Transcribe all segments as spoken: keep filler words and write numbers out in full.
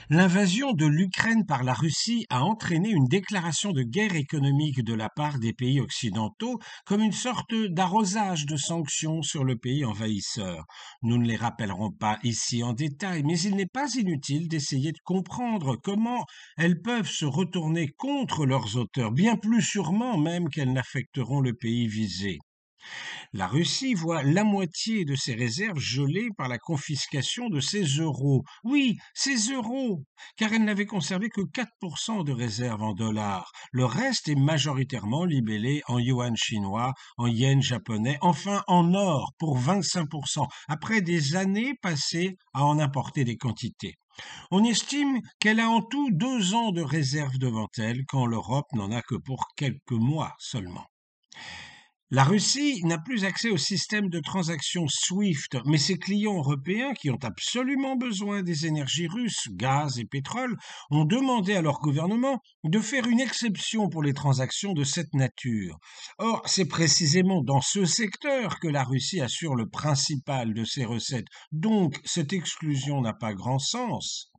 L'invasion de l'Ukraine par la Russie a entraîné une déclaration de guerre économique de la part des pays occidentaux comme une sorte d'arrosage de sanctions sur le pays envahisseur. Nous ne les rappellerons pas ici en détail, mais il n'est pas inutile d'essayer de comprendre comment elles peuvent se retourner contre leurs auteurs, bien plus sûrement même qu'elles n'affecteront le pays visé. La Russie voit la moitié de ses réserves gelées par la confiscation de ses euros. Oui, ses euros, car elle n'avait conservé que quatre pour cent de réserves en dollars. Le reste est majoritairement libellé en yuan chinois, en yens japonais, enfin en or pour vingt-cinq pour cent, après des années passées à en importer des quantités. On estime qu'elle a en tout deux ans de réserves devant elle, quand l'Europe n'en a que pour quelques mois seulement. La Russie n'a plus accès au système de transaction SWIFT, mais ses clients européens, qui ont absolument besoin des énergies russes, gaz et pétrole, ont demandé à leur gouvernement de faire une exception pour les transactions de cette nature. Or, c'est précisément dans ce secteur que la Russie assure le principal de ses recettes, donc cette exclusion n'a pas grand sens.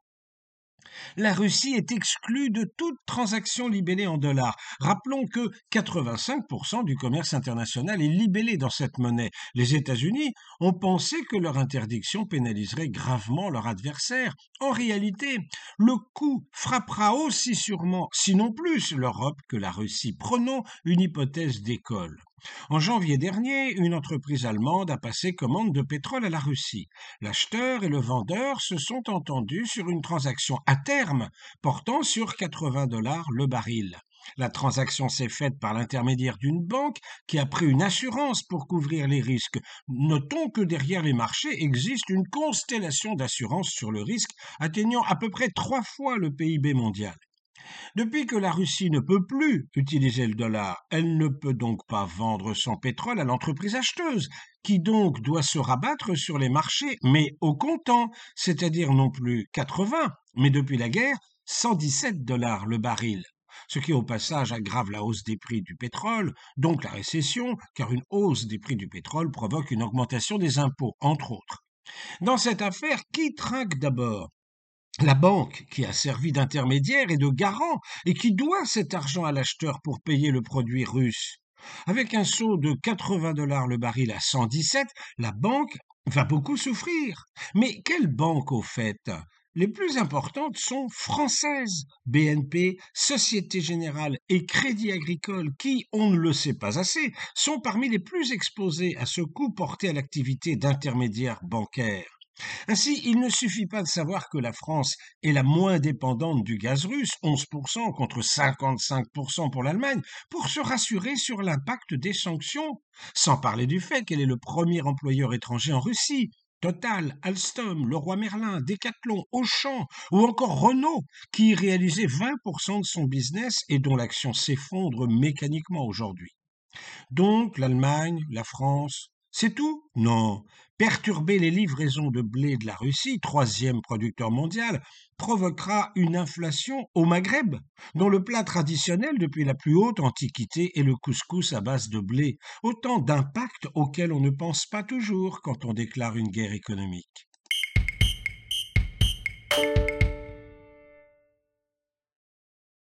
La Russie est exclue de toute transaction libellée en dollars. Rappelons que quatre-vingt-cinq pour cent du commerce international est libellé dans cette monnaie. Les États-Unis ont pensé que leur interdiction pénaliserait gravement leur adversaire. En réalité, le coup frappera aussi sûrement, sinon plus, l'Europe que la Russie. Prenons une hypothèse d'école. En janvier dernier, une entreprise allemande a passé commande de pétrole à la Russie. L'acheteur et le vendeur se sont entendus sur une transaction à terme portant sur quatre-vingts dollars le baril. La transaction s'est faite par l'intermédiaire d'une banque qui a pris une assurance pour couvrir les risques. Notons que derrière les marchés existe une constellation d'assurances sur le risque atteignant à peu près trois fois le P I B mondial. Depuis que la Russie ne peut plus utiliser le dollar, elle ne peut donc pas vendre son pétrole à l'entreprise acheteuse, qui donc doit se rabattre sur les marchés, mais au comptant, c'est-à-dire non plus quatre-vingts, mais depuis la guerre, cent dix-sept dollars le baril. Ce qui au passage aggrave la hausse des prix du pétrole, donc la récession, car une hausse des prix du pétrole provoque une augmentation des impôts, entre autres. Dans cette affaire, qui trinque d'abord? La banque qui a servi d'intermédiaire et de garant et qui doit cet argent à l'acheteur pour payer le produit russe. Avec un saut de quatre-vingts dollars le baril à cent dix-sept, la banque va beaucoup souffrir. Mais quelle banque au fait? Les plus importantes sont françaises, B N P, Société Générale et Crédit Agricole qui, on ne le sait pas assez, sont parmi les plus exposés à ce coût porté à l'activité d'intermédiaire bancaire. Ainsi, il ne suffit pas de savoir que la France est la moins dépendante du gaz russe, onze pour cent contre cinquante-cinq pour cent pour l'Allemagne, pour se rassurer sur l'impact des sanctions, sans parler du fait qu'elle est le premier employeur étranger en Russie. Total, Alstom, Leroy Merlin, Decathlon, Auchan ou encore Renault, qui y réalisait vingt pour cent de son business et dont l'action s'effondre mécaniquement aujourd'hui. Donc l'Allemagne, la France, c'est tout? Non. Perturber les livraisons de blé de la Russie, troisième producteur mondial, provoquera une inflation au Maghreb, dont le plat traditionnel depuis la plus haute antiquité est le couscous à base de blé. Autant d'impacts auxquels on ne pense pas toujours quand on déclare une guerre économique.